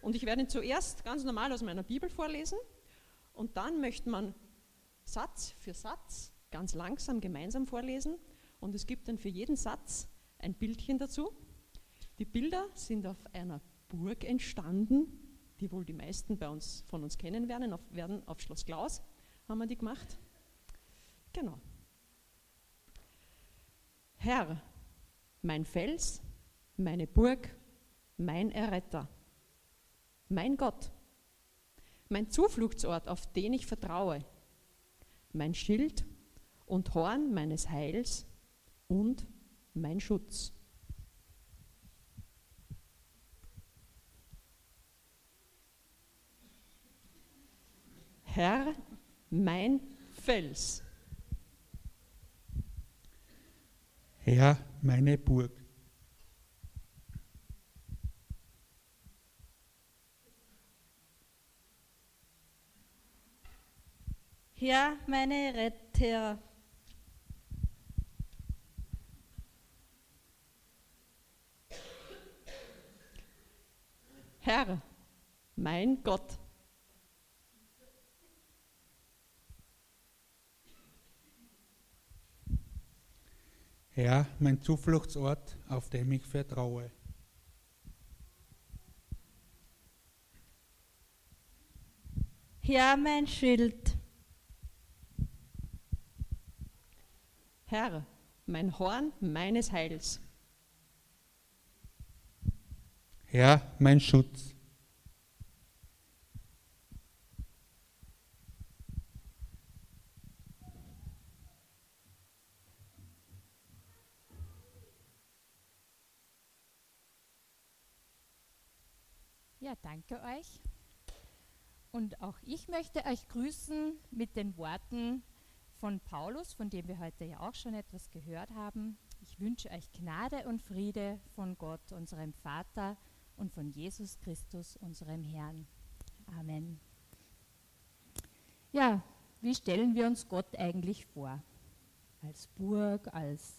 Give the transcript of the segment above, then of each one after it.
Und ich werde ihn zuerst ganz normal aus meiner Bibel vorlesen und dann möchte man Satz für Satz ganz langsam gemeinsam vorlesen und es gibt dann für jeden Satz ein Bildchen dazu. Die Bilder sind auf einer Burg entstanden, die wohl die meisten von uns kennen werden, auf Schloss Klaus haben wir die gemacht. Genau. Herr, mein Fels, meine Burg, mein Erretter, mein Gott, mein Zufluchtsort, auf den ich vertraue, mein Schild und Horn meines Heils und mein Schutz. Herr, mein Fels. Herr, meine Burg. Herr, meine Retter. Herr, mein Gott. Herr, mein Zufluchtsort, auf dem ich vertraue. Herr, mein Schild. Herr, mein Horn meines Heils. Herr, mein Schutz. Ja, danke euch. Und auch ich möchte euch grüßen mit den Worten von Paulus, von dem wir heute ja auch schon etwas gehört haben. Ich wünsche euch Gnade und Friede von Gott, unserem Vater, und von Jesus Christus, unserem Herrn. Amen. Ja, wie stellen wir uns Gott eigentlich vor? Als Burg, als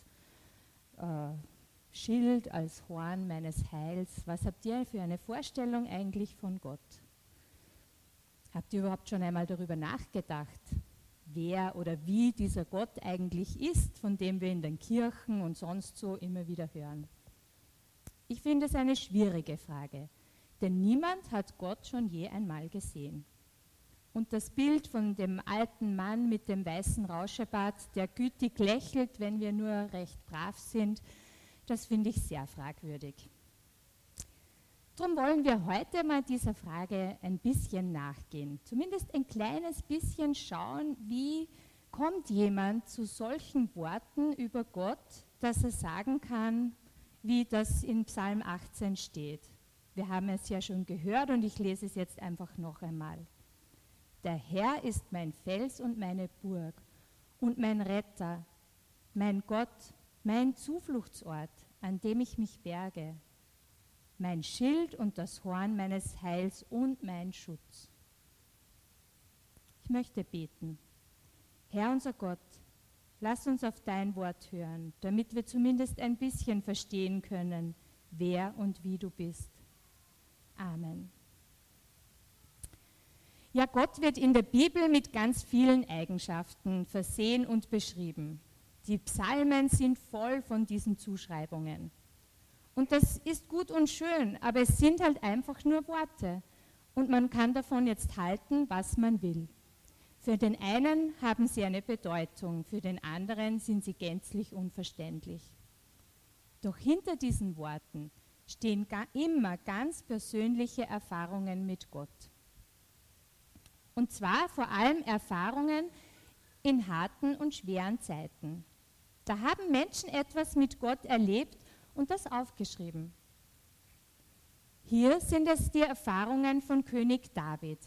Schild, als Horn meines Heils. Was habt ihr für eine Vorstellung eigentlich von Gott? Habt ihr überhaupt schon einmal darüber nachgedacht, wer oder wie dieser Gott eigentlich ist, von dem wir in den Kirchen und sonst so immer wieder hören? Ich finde es eine schwierige Frage, denn niemand hat Gott schon je einmal gesehen. Und das Bild von dem alten Mann mit dem weißen Rauschebart, der gütig lächelt, wenn wir nur recht brav sind, das finde ich sehr fragwürdig. Darum wollen wir heute mal dieser Frage ein bisschen nachgehen. Zumindest ein kleines bisschen schauen, wie kommt jemand zu solchen Worten über Gott, dass er sagen kann, wie das in Psalm 18 steht. Wir haben es ja schon gehört und ich lese es jetzt einfach noch einmal. Der Herr ist mein Fels und meine Burg und mein Retter, mein Gott, mein Zufluchtsort, an dem ich mich berge, mein Schild und das Horn meines Heils und mein Schutz. Ich möchte beten. Herr unser Gott, lass uns auf dein Wort hören, damit wir zumindest ein bisschen verstehen können, wer und wie du bist. Amen. Ja, Gott wird in der Bibel mit ganz vielen Eigenschaften versehen und beschrieben. Die Psalmen sind voll von diesen Zuschreibungen. Und das ist gut und schön, aber es sind halt einfach nur Worte. Und man kann davon jetzt halten, was man will. Für den einen haben sie eine Bedeutung, für den anderen sind sie gänzlich unverständlich. Doch hinter diesen Worten stehen immer ganz persönliche Erfahrungen mit Gott. Und zwar vor allem Erfahrungen in harten und schweren Zeiten. Da haben Menschen etwas mit Gott erlebt und das aufgeschrieben. Hier sind es die Erfahrungen von König David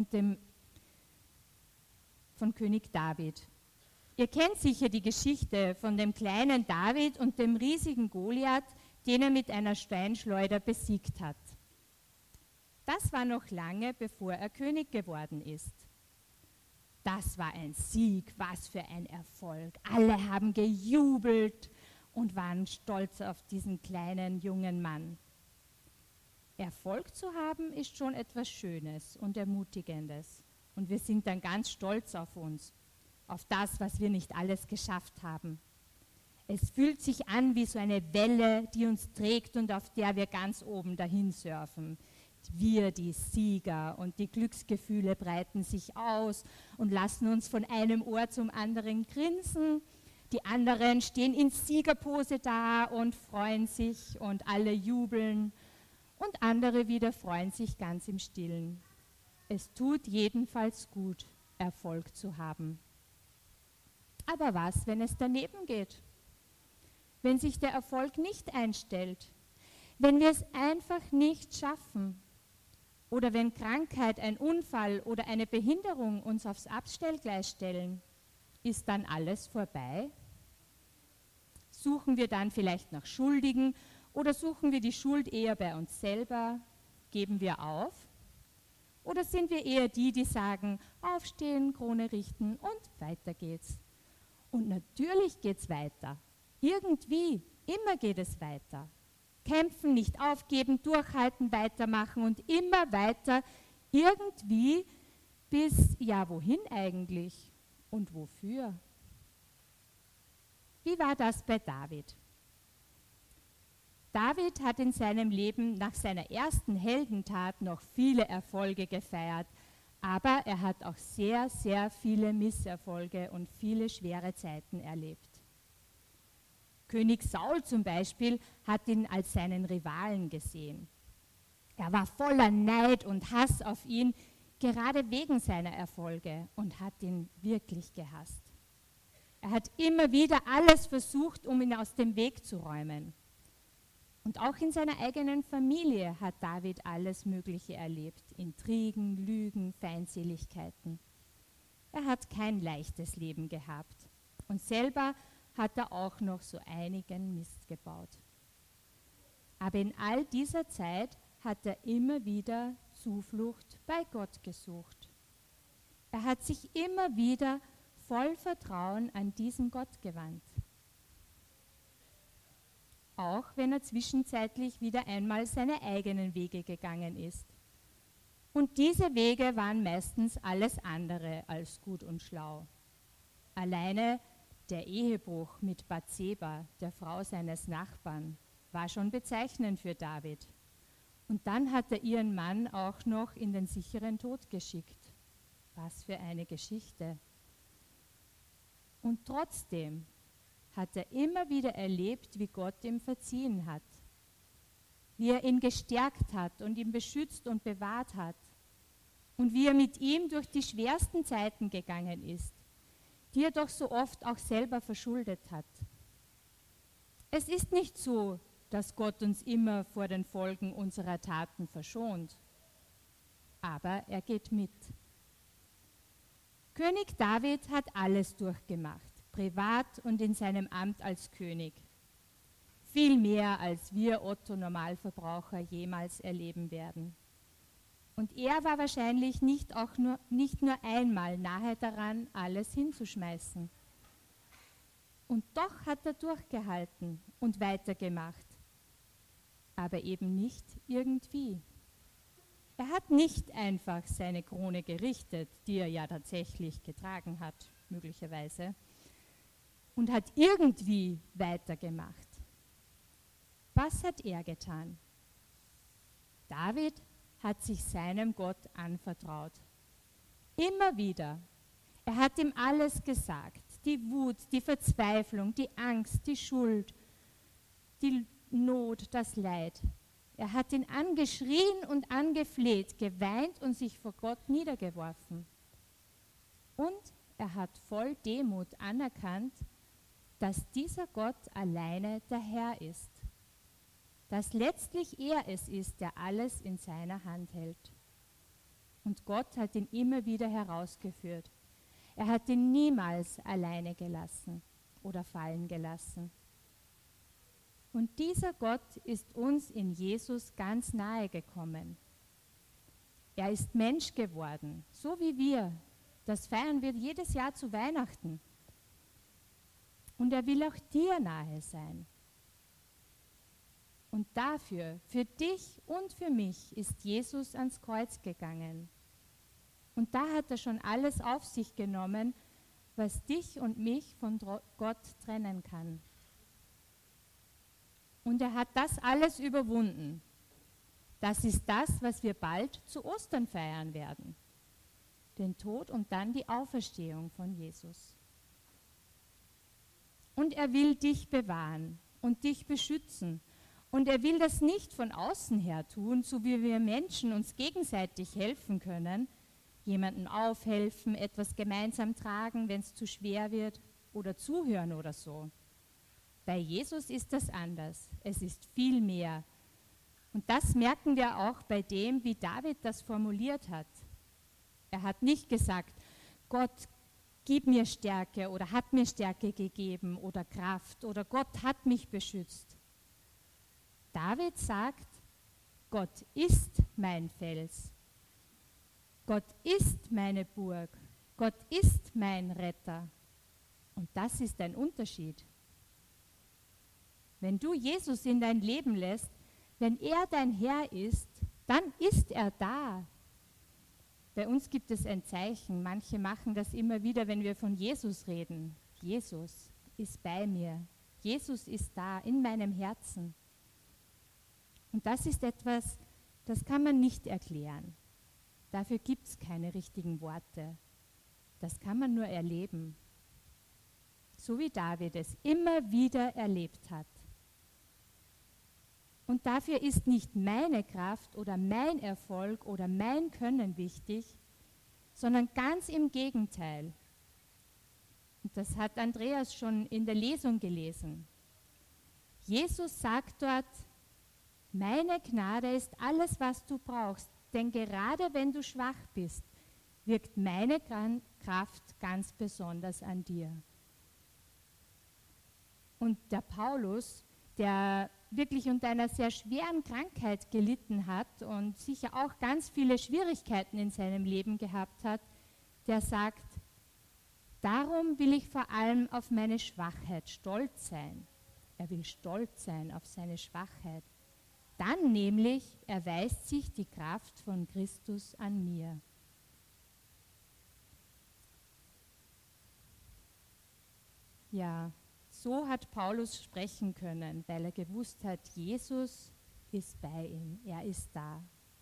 Ihr kennt sicher die Geschichte von dem kleinen David und dem riesigen Goliath, den er mit einer Steinschleuder besiegt hat. Das war noch lange, bevor er König geworden ist. Das war ein Sieg, was für ein Erfolg. Alle haben gejubelt und waren stolz auf diesen kleinen jungen Mann. Erfolg zu haben, ist schon etwas Schönes und Ermutigendes. Und wir sind dann ganz stolz auf uns, auf das, was wir nicht alles geschafft haben. Es fühlt sich an wie so eine Welle, die uns trägt und auf der wir ganz oben dahin surfen. Wir, die Sieger, und die Glücksgefühle breiten sich aus und lassen uns von einem Ohr zum anderen grinsen. Die anderen stehen in Siegerpose da und freuen sich und alle jubeln. Und andere wieder freuen sich ganz im Stillen. Es tut jedenfalls gut, Erfolg zu haben. Aber was, wenn es daneben geht? Wenn sich der Erfolg nicht einstellt? Wenn wir es einfach nicht schaffen? Oder wenn Krankheit, ein Unfall oder eine Behinderung uns aufs Abstellgleis stellen? Ist dann alles vorbei? Suchen wir dann vielleicht nach Schuldigen oder suchen wir die Schuld eher bei uns selber? Geben wir auf? Oder sind wir eher die, die sagen, aufstehen, Krone richten und weiter geht's? Und natürlich geht's weiter. Irgendwie, immer geht es weiter. Kämpfen, nicht aufgeben, durchhalten, weitermachen und immer weiter. Irgendwie bis, ja, wohin eigentlich? Und wofür? Wie war das bei David? David hat in seinem Leben nach seiner ersten Heldentat noch viele Erfolge gefeiert, aber er hat auch sehr, sehr viele Misserfolge und viele schwere Zeiten erlebt. König Saul zum Beispiel hat ihn als seinen Rivalen gesehen. Er war voller Neid und Hass auf ihn, gerade wegen seiner Erfolge, und hat ihn wirklich gehasst. Er hat immer wieder alles versucht, um ihn aus dem Weg zu räumen. Und auch in seiner eigenen Familie hat David alles Mögliche erlebt. Intrigen, Lügen, Feindseligkeiten. Er hat kein leichtes Leben gehabt. Und selber hat er auch noch so einigen Mist gebaut. Aber in all dieser Zeit hat er immer wieder Zuflucht bei Gott gesucht. Er hat sich immer wieder voll Vertrauen an diesen Gott gewandt. Auch wenn er zwischenzeitlich wieder einmal seine eigenen Wege gegangen ist. Und diese Wege waren meistens alles andere als gut und schlau. Alleine der Ehebruch mit Bathseba, der Frau seines Nachbarn, war schon bezeichnend für David. Und dann hat er ihren Mann auch noch in den sicheren Tod geschickt. Was für eine Geschichte. Und trotzdem hat er immer wieder erlebt, wie Gott ihm verziehen hat, wie er ihn gestärkt hat und ihn beschützt und bewahrt hat und wie er mit ihm durch die schwersten Zeiten gegangen ist, die er doch so oft auch selber verschuldet hat. Es ist nicht so, dass Gott uns immer vor den Folgen unserer Taten verschont, aber er geht mit. König David hat alles durchgemacht, privat und in seinem Amt als König. Viel mehr, als wir Otto-Normalverbraucher jemals erleben werden. Und er war wahrscheinlich nicht nur einmal nahe daran, alles hinzuschmeißen. Und doch hat er durchgehalten und weitergemacht. Aber eben nicht irgendwie. Er hat nicht einfach seine Krone gerichtet, die er ja tatsächlich getragen hat, möglicherweise, und hat irgendwie weitergemacht. Was hat er getan? David hat sich seinem Gott anvertraut. Immer wieder. Er hat ihm alles gesagt. Die Wut, die Verzweiflung, die Angst, die Schuld, die Not, das Leid. Er hat ihn angeschrien und angefleht, geweint und sich vor Gott niedergeworfen. Und er hat voll Demut anerkannt, dass dieser Gott alleine der Herr ist. Dass letztlich er es ist, der alles in seiner Hand hält. Und Gott hat ihn immer wieder herausgeführt. Er hat ihn niemals alleine gelassen oder fallen gelassen. Und dieser Gott ist uns in Jesus ganz nahe gekommen. Er ist Mensch geworden, so wie wir. Das feiern wir jedes Jahr zu Weihnachten. Und er will auch dir nahe sein. Und dafür, für dich und für mich, ist Jesus ans Kreuz gegangen. Und da hat er schon alles auf sich genommen, was dich und mich von Gott trennen kann. Und er hat das alles überwunden. Das ist das, was wir bald zu Ostern feiern werden. Den Tod und dann die Auferstehung von Jesus. Und er will dich bewahren und dich beschützen. Und er will das nicht von außen her tun, so wie wir Menschen uns gegenseitig helfen können, jemandem aufhelfen, etwas gemeinsam tragen, wenn es zu schwer wird, oder zuhören oder so. Bei Jesus ist das anders. Es ist viel mehr. Und das merken wir auch bei dem, wie David das formuliert hat. Er hat nicht gesagt, Gott, gib mir Stärke oder hat mir Stärke gegeben oder Kraft oder Gott hat mich beschützt. David sagt, Gott ist mein Fels. Gott ist meine Burg. Gott ist mein Retter. Und das ist ein Unterschied. Wenn du Jesus in dein Leben lässt, wenn er dein Herr ist, dann ist er da. Bei uns gibt es ein Zeichen. Manche machen das immer wieder, wenn wir von Jesus reden. Jesus ist bei mir. Jesus ist da in meinem Herzen. Und das ist etwas, das kann man nicht erklären. Dafür gibt es keine richtigen Worte. Das kann man nur erleben. So wie David es immer wieder erlebt hat. Und dafür ist nicht meine Kraft oder mein Erfolg oder mein Können wichtig, sondern ganz im Gegenteil. Und das hat Andreas schon in der Lesung gelesen. Jesus sagt dort, meine Gnade ist alles, was du brauchst, denn gerade wenn du schwach bist, wirkt meine Kraft ganz besonders an dir. Und der Paulus, der wirklich unter einer sehr schweren Krankheit gelitten hat und sicher auch ganz viele Schwierigkeiten in seinem Leben gehabt hat, der sagt, darum will ich vor allem auf meine Schwachheit stolz sein. Er will stolz sein auf seine Schwachheit. Dann nämlich erweist sich die Kraft von Christus an mir. Ja, so hat Paulus sprechen können, weil er gewusst hat, Jesus ist bei ihm, er ist da.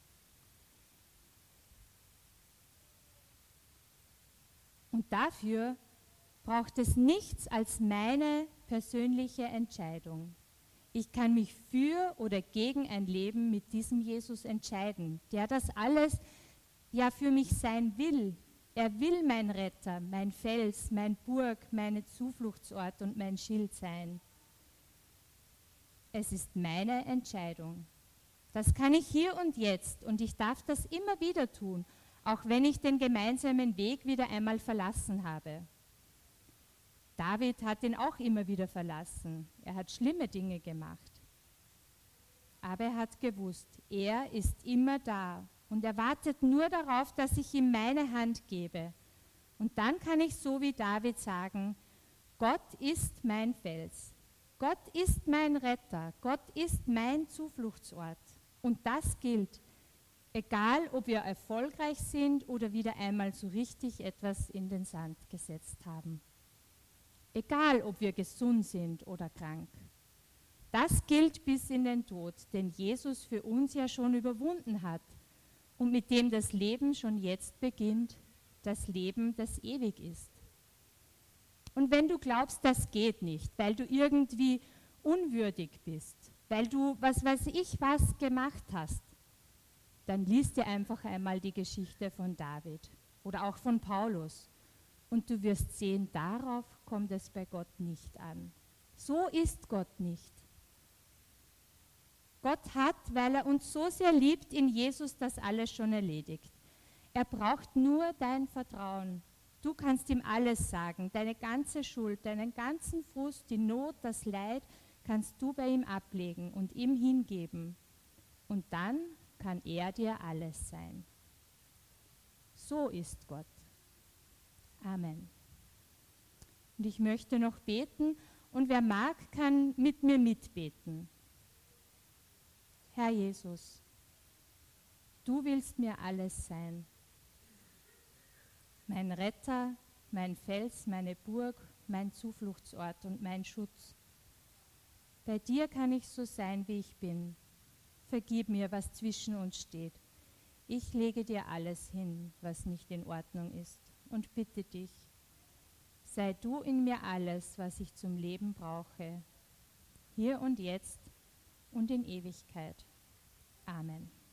Und dafür braucht es nichts als meine persönliche Entscheidung. Ich kann mich für oder gegen ein Leben mit diesem Jesus entscheiden, der das alles ja für mich sein will. Er will mein Retter, mein Fels, mein Burg, mein Zufluchtsort und mein Schild sein. Es ist meine Entscheidung. Das kann ich hier und jetzt und ich darf das immer wieder tun, auch wenn ich den gemeinsamen Weg wieder einmal verlassen habe. David hat ihn auch immer wieder verlassen. Er hat schlimme Dinge gemacht. Aber er hat gewusst, er ist immer da und er wartet nur darauf, dass ich ihm meine Hand gebe. Und dann kann ich so wie David sagen, Gott ist mein Fels, Gott ist mein Retter, Gott ist mein Zufluchtsort. Und das gilt, egal ob wir erfolgreich sind oder wieder einmal so richtig etwas in den Sand gesetzt haben. Egal, ob wir gesund sind oder krank. Das gilt bis in den Tod, den Jesus für uns ja schon überwunden hat und mit dem das Leben schon jetzt beginnt, das Leben, das ewig ist. Und wenn du glaubst, das geht nicht, weil du irgendwie unwürdig bist, weil du was weiß ich was gemacht hast, dann lies dir einfach einmal die Geschichte von David oder auch von Paulus. Und du wirst sehen, darauf kommt es bei Gott nicht an. So ist Gott nicht. Gott hat, weil er uns so sehr liebt, in Jesus das alles schon erledigt. Er braucht nur dein Vertrauen. Du kannst ihm alles sagen, deine ganze Schuld, deinen ganzen Frust, die Not, das Leid, kannst du bei ihm ablegen und ihm hingeben. Und dann kann er dir alles sein. So ist Gott. Amen. Und ich möchte noch beten und wer mag, kann mit mir mitbeten. Herr Jesus, du willst mir alles sein. Mein Retter, mein Fels, meine Burg, mein Zufluchtsort und mein Schutz. Bei dir kann ich so sein, wie ich bin. Vergib mir, was zwischen uns steht. Ich lege dir alles hin, was nicht in Ordnung ist, und bitte dich, sei du in mir alles, was ich zum Leben brauche, hier und jetzt und in Ewigkeit. Amen.